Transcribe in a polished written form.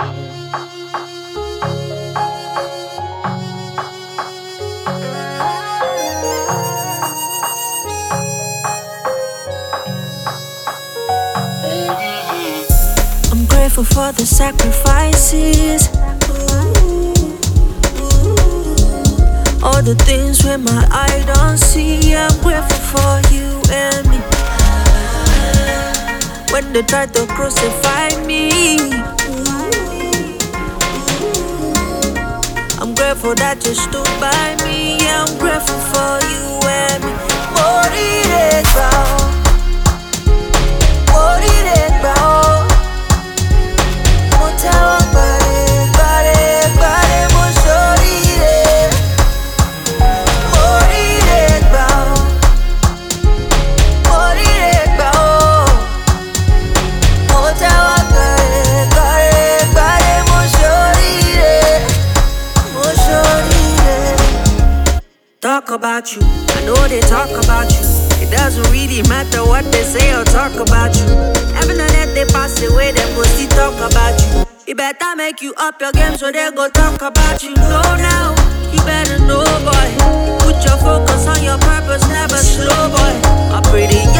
I'm grateful for the sacrifices. All the things with my eye don't see. I'm grateful for you and me. When they tried to crucify me, I'm grateful that you stood by me. Yeah, I'm grateful for you and me. Moriré, moriré, motawa bare, bare, bare, moshorire. Moriré, moriré, motawa bare, bare, bare, moshorire, moshorire. Talk about you, I know they talk about you. It doesn't really matter what they say or talk about you. Heaven and earth they pass away, them go still talk about you. You better make you up your game so they go talk about you. Know now, you better know, boy. Put your focus on your purpose, never slow, boy. I pray they